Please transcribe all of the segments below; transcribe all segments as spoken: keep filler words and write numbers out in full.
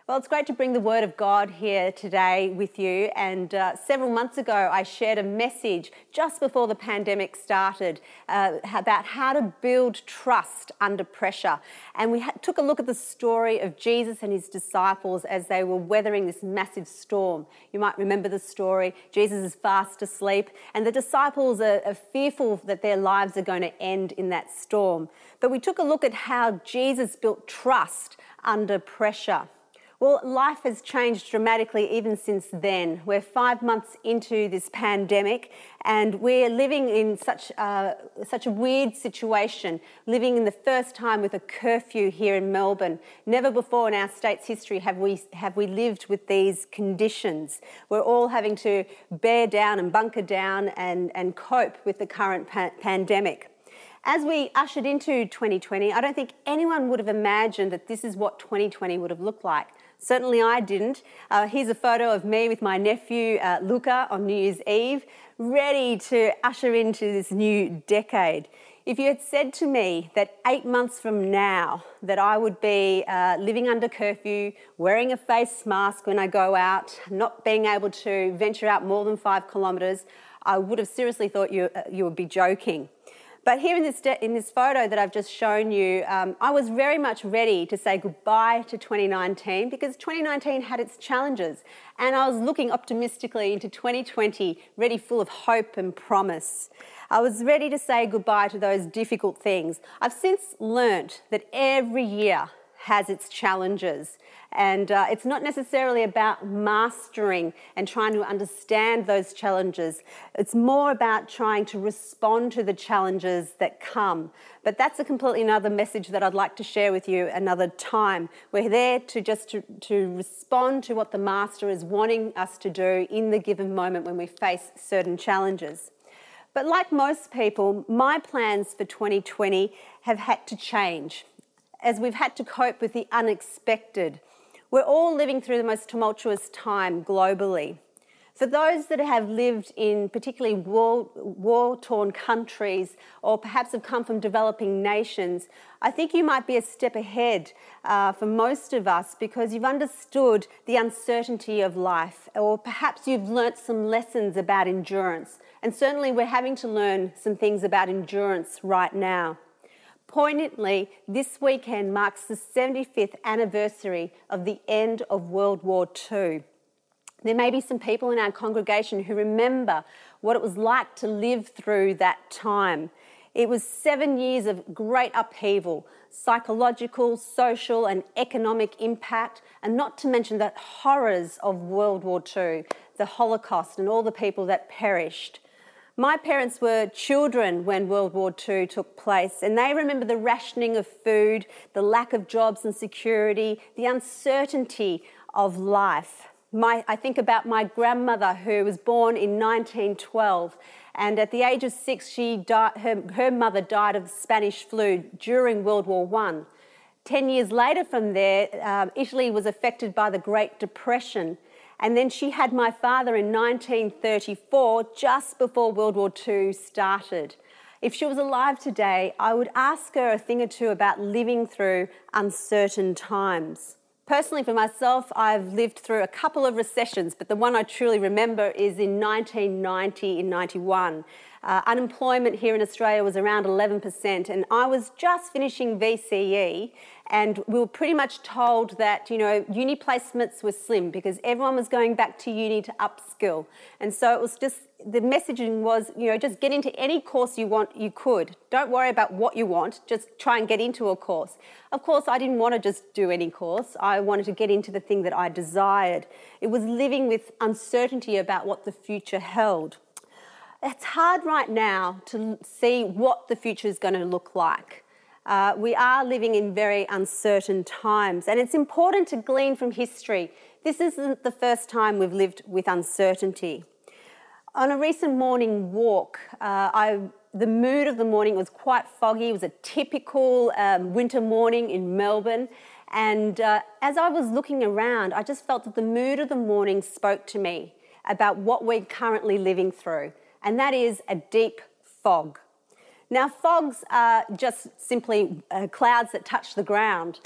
Well, it's great to bring the Word of God here today with you. And uh, several months ago, I shared a message just before the pandemic started uh, about how to build trust under pressure. And we ha- took a look at the story of Jesus and his disciples as they were weathering this massive storm. You might remember the story. Jesus is fast asleep, and the disciples are, are fearful that their lives are going to end in that storm. But we took a look at how Jesus built trust under pressure. Well, life has changed dramatically even since then. We're five months into this pandemic and we're living in such a, such a weird situation, living in the first time with a curfew here in Melbourne. Never before in our state's history have we, have we lived with these conditions. We're all having to bear down and bunker down and, and cope with the current pa- pandemic. As we ushered into twenty twenty, I don't think anyone would have imagined that this is what twenty twenty would have looked like. Certainly I didn't. Uh, here's a photo of me with my nephew uh, Luca on New Year's Eve, ready to usher into this new decade. If you had said to me that eight months from now that I would be uh, living under curfew, wearing a face mask when I go out, not being able to venture out more than five kilometres, I would have seriously thought you, uh, you would be joking. But here in this, de- in this photo that I've just shown you, um, I was very much ready to say goodbye to twenty nineteen because twenty nineteen had its challenges, and I was looking optimistically into twenty twenty, ready full of hope and promise. I was ready to say goodbye to those difficult things. I've since learnt that every year has its challenges, and uh, it's not necessarily about mastering and trying to understand those challenges. It's more about trying to respond to the challenges that come. But that's a completely another message that I'd like to share with you another time. We're there to just to, to respond to what the Master is wanting us to do in the given moment when we face certain challenges. But like most people, my plans for twenty twenty have had to change as we've had to cope with the unexpected. We're all living through the most tumultuous time globally. For those that have lived in particularly war, war-torn countries or perhaps have come from developing nations, I think you might be a step ahead uh, for most of us because you've understood the uncertainty of life, or perhaps you've learnt some lessons about endurance. And certainly we're having to learn some things about endurance right now. Poignantly, this weekend marks the seventy-fifth anniversary of the end of World War Two. There may be some people in our congregation who remember what it was like to live through that time. It was seven years of great upheaval, psychological, social and economic impact, and not to mention the horrors of World War Two, the Holocaust and all the people that perished. My parents were children when World War Two took place, and they remember the rationing of food, the lack of jobs and security, the uncertainty of life. My, I think about my grandmother, who was born in nineteen twelve, and at the age of six, she died, her, her mother died of the Spanish flu during World War One. Ten years later from there, um, Italy was affected by the Great Depression. And then she had my father in nineteen thirty-four, just before World War Two started. If she was alive today, I would ask her a thing or two about living through uncertain times. Personally, for myself, I've lived through a couple of recessions, but the one I truly remember is in nineteen ninety, in ninety-one. Uh, unemployment here in Australia was around eleven percent, and I was just finishing V C E, and we were pretty much told that, you know, uni placements were slim because everyone was going back to uni to upskill. And so it was just, the messaging was, you know, just get into any course you want, you could. Don't worry about what you want, just try and get into a course. Of course, I didn't want to just do any course. I wanted to get into the thing that I desired. It was living with uncertainty about what the future held. It's hard right now to see what the future is going to look like. Uh, we are living in very uncertain times, and it's important to glean from history. This isn't the first time we've lived with uncertainty. On a recent morning walk, uh, I, the mood of the morning was quite foggy. It was a typical um, winter morning in Melbourne, and uh, as I was looking around, I just felt that the mood of the morning spoke to me about what we're currently living through. And that is a deep fog. Now, fogs are just simply uh, clouds that touch the ground,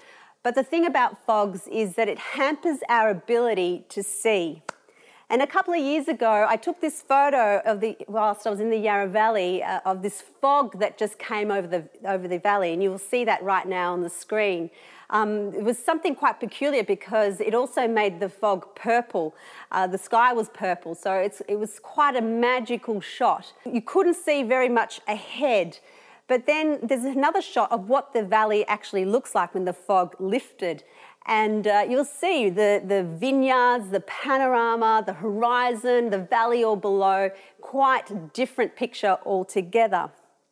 But the thing about fogs is that it hampers our ability to see. And a couple of years ago, I took this photo of the, whilst I was in the Yarra Valley, uh, of this fog that just came over the, over the valley, and you will see that right now on the screen. Um, it was something quite peculiar because it also made the fog purple. Uh, the sky was purple, so it's, it was quite a magical shot. You couldn't see very much ahead, but then there's another shot of what the valley actually looks like when the fog lifted. And uh, you'll see the, the vineyards, the panorama, the horizon, the valley all below, quite a different picture altogether.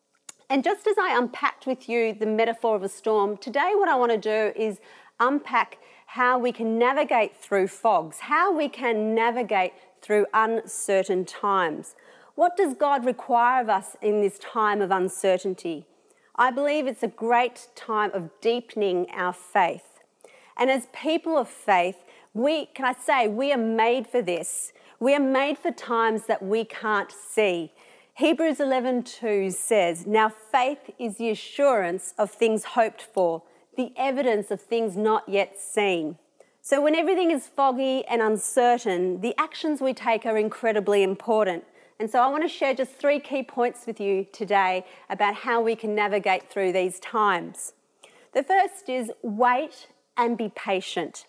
And just as I unpacked with you the metaphor of a storm, today what I want to do is unpack how we can navigate through fogs, how we can navigate through uncertain times. What does God require of us in this time of uncertainty? I believe it's a great time of deepening our faith. And as people of faith, we, can I say, we are made for this. We are made for times that we can't see. Hebrews eleven two says, "Now faith is the assurance of things hoped for, the evidence of things not yet seen." So when everything is foggy and uncertain, the actions we take are incredibly important. And so I want to share just three key points with you today about how we can navigate through these times. The first is wait and be patient.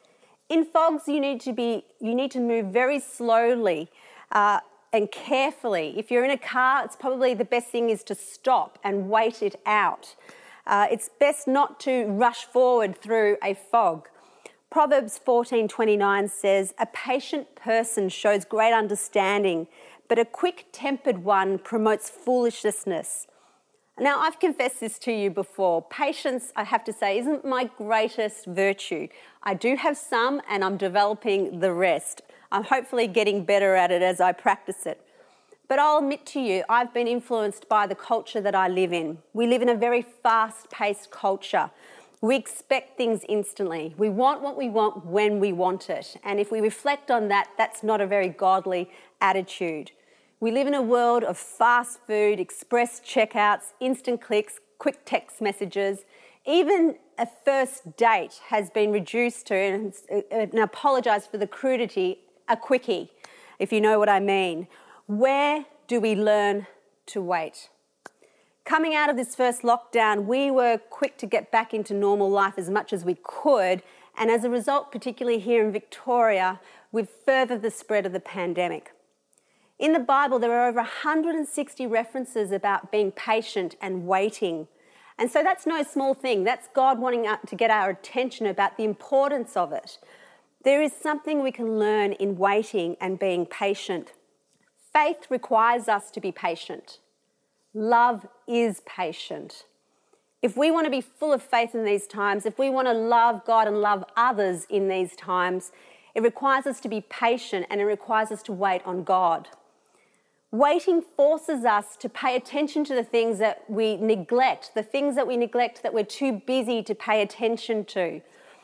In fogs, you need to be, you need to move very slowly uh, and carefully. If you're in a car, it's probably the best thing is to stop and wait it out. Uh, it's best not to rush forward through a fog. Proverbs fourteen twenty-nine says, "A patient person shows great understanding, but a quick-tempered one promotes foolishness." Now, I've confessed this to you before. Patience, I have to say, isn't my greatest virtue. I do have some, and I'm developing the rest. I'm hopefully getting better at it as I practice it. But I'll admit to you, I've been influenced by the culture that I live in. We live in a very fast-paced culture. We expect things instantly. We want what we want when we want it. And if we reflect on that, that's not a very godly attitude. We live in a world of fast food, express checkouts, instant clicks, quick text messages. Even a first date has been reduced to, and, and I apologise for the crudity, a quickie, if you know what I mean. Where do we learn to wait? Coming out of this first lockdown, we were quick to get back into normal life as much as we could, and as a result, particularly here in Victoria, we've furthered the spread of the pandemic. In the Bible, there are over one hundred sixty references about being patient and waiting. And so that's no small thing. That's God wanting to get our attention about the importance of it. There is something we can learn in waiting and being patient. Faith requires us to be patient. Love is patient. If we want to be full of faith in these times, if we want to love God and love others in these times, it requires us to be patient and it requires us to wait on God. Waiting forces us to pay attention to the things that we neglect, the things that we neglect that we're too busy to pay attention to.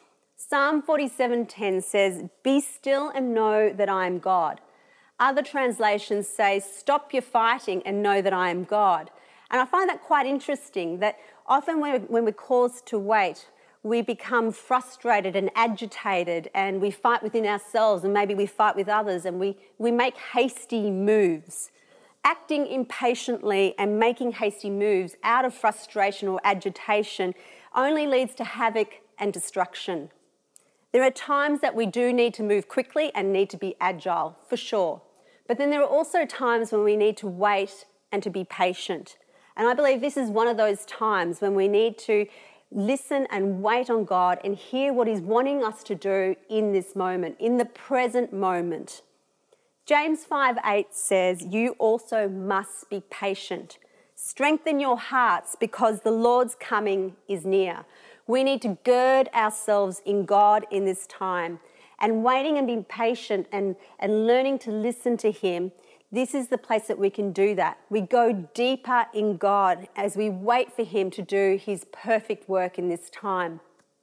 Psalm forty-seven ten says, "Be still and know that I am God." Other translations say, "Stop your fighting and know that I am God." And I find that quite interesting, that often when we're caused to wait, we become frustrated and agitated and we fight within ourselves and maybe we fight with others and we, we make hasty moves. Acting impatiently and making hasty moves out of frustration or agitation only leads to havoc and destruction. There are times that we do need to move quickly and need to be agile, for sure. But then there are also times when we need to wait and to be patient. And I believe this is one of those times when we need to listen and wait on God and hear what He's wanting us to do in this moment, in the present moment. James five eight says, "You also must be patient. Strengthen your hearts because the Lord's coming is near." We need to gird ourselves in God in this time. And waiting and being patient and, and learning to listen to Him, this is the place that we can do that. We go deeper in God as we wait for Him to do His perfect work in this time.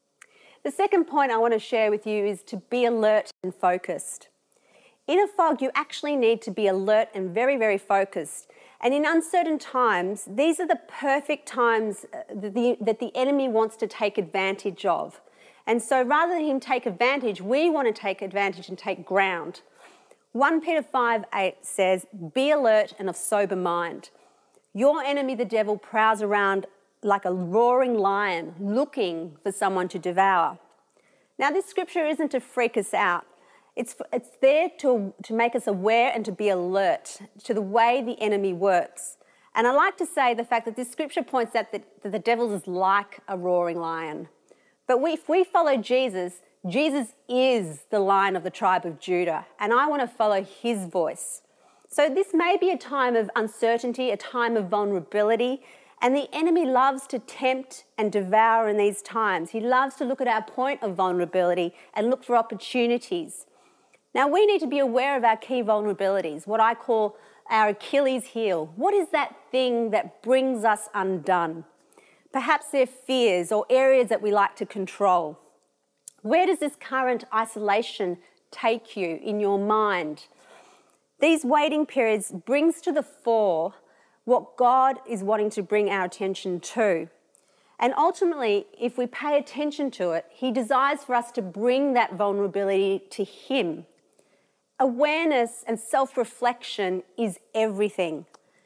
The second point I want to share with you is to be alert and focused. In a fog, you actually need to be alert and very, very focused. And in uncertain times, these are the perfect times that the, that the enemy wants to take advantage of. And so rather than him take advantage, we want to take advantage and take ground. First Peter five eight says, "Be alert and of sober mind. Your enemy, the devil, prowls around like a roaring lion looking for someone to devour." Now, this scripture isn't to freak us out. It's, it's there to, to make us aware and to be alert to the way the enemy works. And I like to say the fact that this scripture points out that, that the devil is like a roaring lion. But we, if we follow Jesus, Jesus is the Lion of the tribe of Judah, and I want to follow his voice. So this may be a time of uncertainty, a time of vulnerability, and the enemy loves to tempt and devour in these times. He loves to look at our point of vulnerability and look for opportunities. Now, we need to be aware of our key vulnerabilities, what I call our Achilles heel. What is that thing that brings us undone? Perhaps they're fears or areas that we like to control. Where does this current isolation take you in your mind? These waiting periods brings to the fore what God is wanting to bring our attention to. And ultimately, if we pay attention to it, he desires for us to bring that vulnerability to him. Awareness and self-reflection is everything.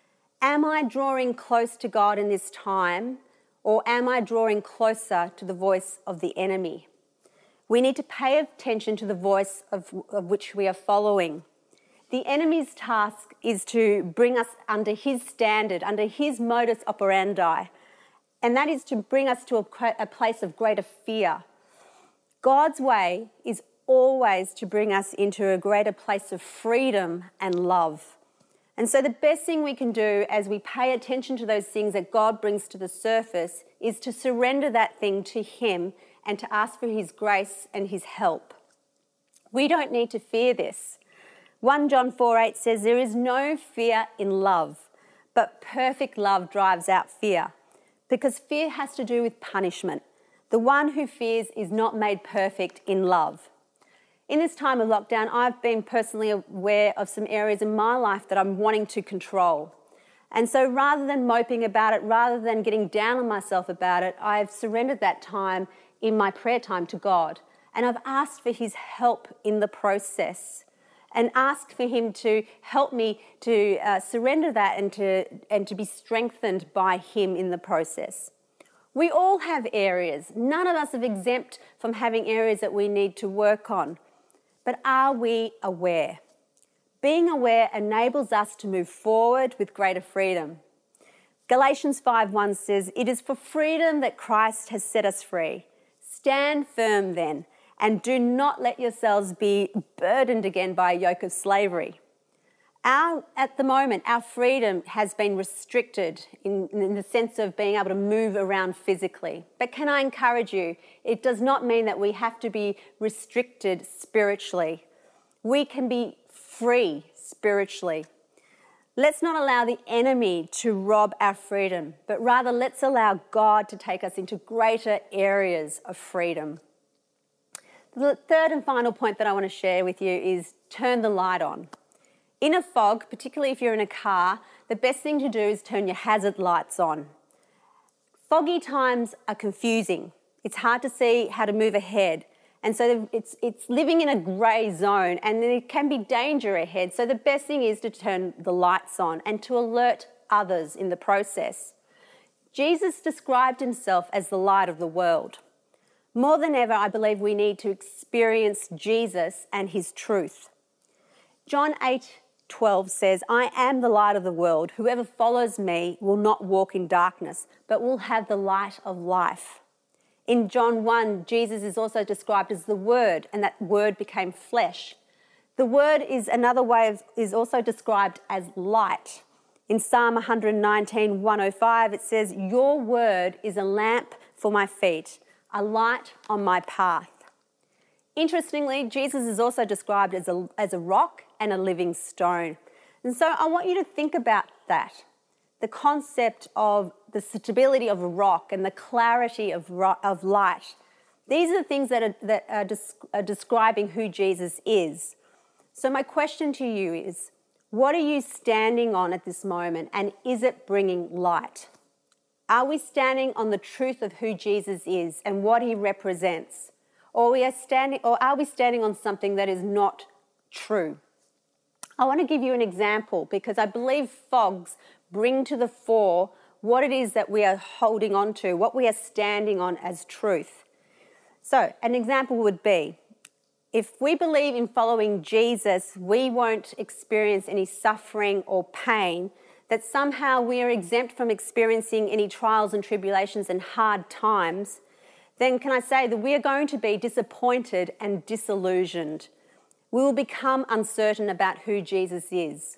Am I drawing close to God in this time, or am I drawing closer to the voice of the enemy? We need to pay attention to the voice of, of which we are following. The enemy's task is to bring us under his standard, under his modus operandi, and that is to bring us to a, a place of greater fear. God's way is always to bring us into a greater place of freedom and love. And so the best thing we can do as we pay attention to those things that God brings to the surface is to surrender that thing to him and to ask for his grace and his help. We don't need to fear this. First John four eight says, "There is no fear in love, but perfect love drives out fear," because fear has to do with punishment. The one who fears is not made perfect in love. In this time of lockdown, I've been personally aware of some areas in my life that I'm wanting to control. And so rather than moping about it, rather than getting down on myself about it, I've surrendered that time in my prayer time to God. And I've asked for his help in the process, and ask for him to help me to uh, surrender that and to, and to be strengthened by him in the process. We all have areas. None of us are exempt from having areas that we need to work on. But are we aware? Being aware enables us to move forward with greater freedom. Galatians five one says, "It is for freedom that Christ has set us free. Stand firm then, and do not let yourselves be burdened again by a yoke of slavery." Our, at the moment, our freedom has been restricted in, in the sense of being able to move around physically. But can I encourage you, it does not mean that we have to be restricted spiritually. We can be free spiritually. Let's not allow the enemy to rob our freedom, but rather let's allow God to take us into greater areas of freedom. The third and final point that I want to share with you is turn the light on. In a fog, particularly if you're in a car, the best thing to do is turn your hazard lights on. Foggy times are confusing. It's hard to see how to move ahead. And so it's, it's living in a grey zone, and there can be danger ahead. So the best thing is to turn the lights on and to alert others in the process. Jesus described himself as the light of the world. More than ever, I believe we need to experience Jesus and his truth. John eight twelve says, "I am the light of the world. Whoever follows me will not walk in darkness, but will have the light of life." In John one, Jesus is also described as the Word, and that Word became flesh. The Word is another way of, is also described as light. In Psalm one nineteen, one oh five, it says, "Your word is a lamp for my feet, a light on my path." Interestingly, Jesus is also described as a, as a rock and a living stone. And so I want you to think about that, the concept of the stability of a rock and the clarity of, ro- of light. These are the things that are, that are, des- are describing who Jesus is. So my question to you is, what are you standing on at this moment, and is it bringing light? Are we standing on the truth of who Jesus is and what he represents? Or we are standing, or are we standing on something that is not true? I want to give you an example because I believe fogs bring to the fore what it is that we are holding on to, what we are standing on as truth. So an example would be, if we believe in following Jesus, we won't experience any suffering or pain, that somehow we are exempt from experiencing any trials and tribulations and hard times, then can I say that we are going to be disappointed and disillusioned. We will become uncertain about who Jesus is.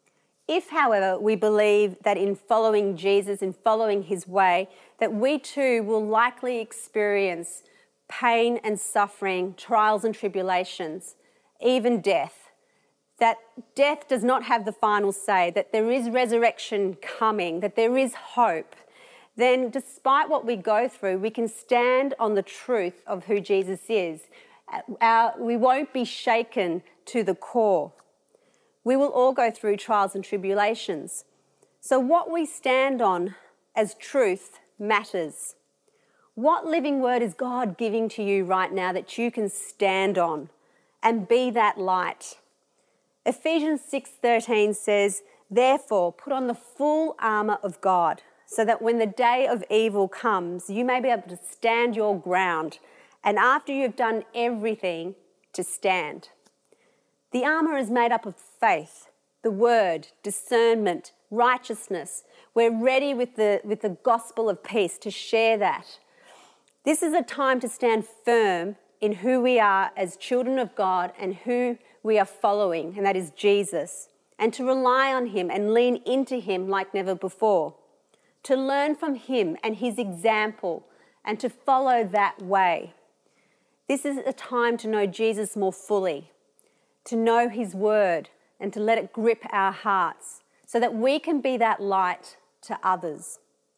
If, however, we believe that in following Jesus, in following his way, that we too will likely experience pain and suffering, trials and tribulations, even death, that death does not have the final say, that there is resurrection coming, that there is hope, then despite what we go through, we can stand on the truth of who Jesus is. Our, we won't be shaken to the core. We will all go through trials and tribulations. So what we stand on as truth matters. What living word is God giving to you right now that you can stand on and be that light? Ephesians six thirteen says, "Therefore, put on the full armour of God, so that when the day of evil comes, you may be able to stand your ground, and after you've done everything, to stand." The armour is made up of faith, the word, discernment, righteousness. We're ready with the, with the gospel of peace to share that. This is a time to stand firm in who we are as children of God and who we are following, and that is Jesus, and to rely on him and lean into him like never before, to learn from him and his example and to follow that way. This is a time to know Jesus more fully, to know his word and to let it grip our hearts so that we can be that light to others.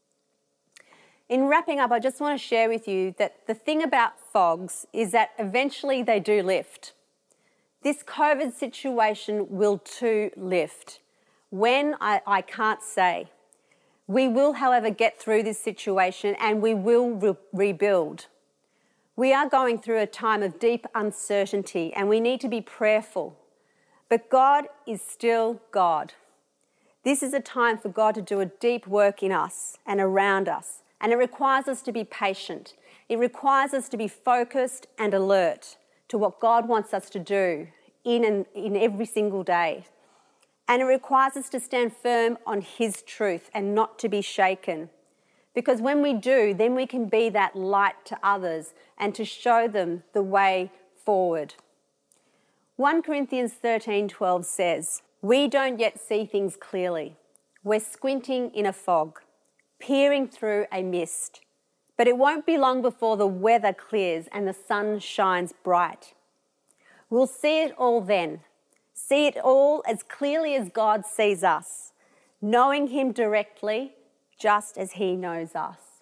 In wrapping up, I just want to share with you that the thing about fogs is that eventually they do lift. This COVID situation will too lift. When, I, I can't say. We will, however, get through this situation and we will re- rebuild. We are going through a time of deep uncertainty and we need to be prayerful. But God is still God. This is a time for God to do a deep work in us and around us. And it requires us to be patient. It requires us to be focused and alert to what God wants us to do in and in every single day. And it requires us to stand firm on his truth and not to be shaken. Because when we do, then we can be that light to others and to show them the way forward. First Corinthians thirteen twelve says, "We don't yet see things clearly. We're squinting in a fog, peering through a mist. But it won't be long before the weather clears and the sun shines bright. We'll see it all then, see it all as clearly as God sees us, knowing him directly just as he knows us."